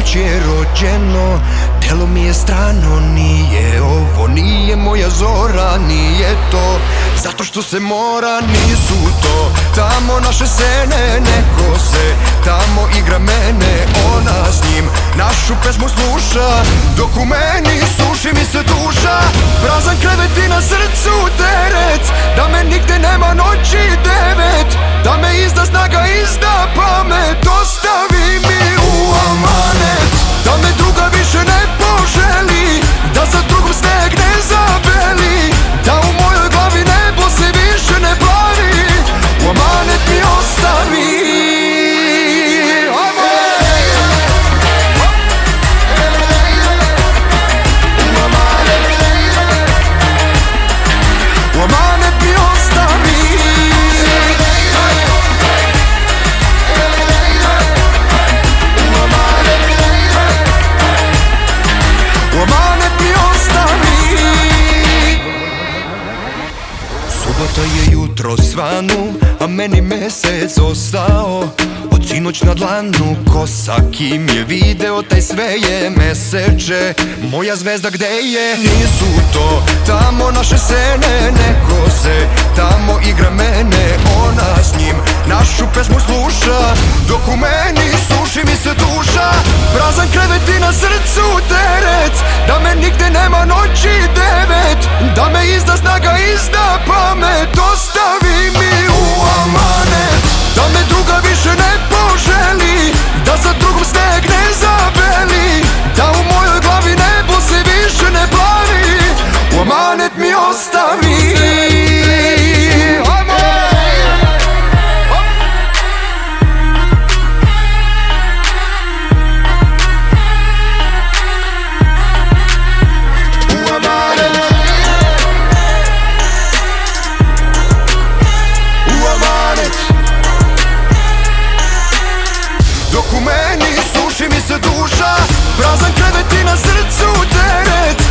noć je rođeno, telo mi je strano, nije ovo, nije moja zora, nije to, zato što se mora, nisu to tamo naše sene, neko se tamo igra mene, ona s njim našu pesmu sluša, dok u meni suši mi se duša, prazan krevet i na srcu teret, da me nigde nema noći 9, da me izda snaga, izda pamet, ostavi mi u amanet, da me druga više ne poželi, da za drugom sneg ne zabeli, da u mojoj glavi nebo se više ne plavi, u amanet mi ostavi. Subota je jutro svanu, a meni mesec ostao, od sinoć na dlanu kosa, kim je video taj sve je meseče, moja zvezda gde je, nisu to tamo naše sene, neko se tamo igra mene, ona s njim našu pesmu sluša, dok u meni suši mi se duša, prazan krevet i na srcu teret, da me nigde nema noći 9, da me izda snaga, izda pamet, ostavi mi u amanet, da me druga više ne poželi, da za drugom sneg ne zabeli, da u mojoj glavi nebo se više ne plavi, u amanet mi ostavi. Dok u meni suši mi se duša, prazan krevet i na srcu teret,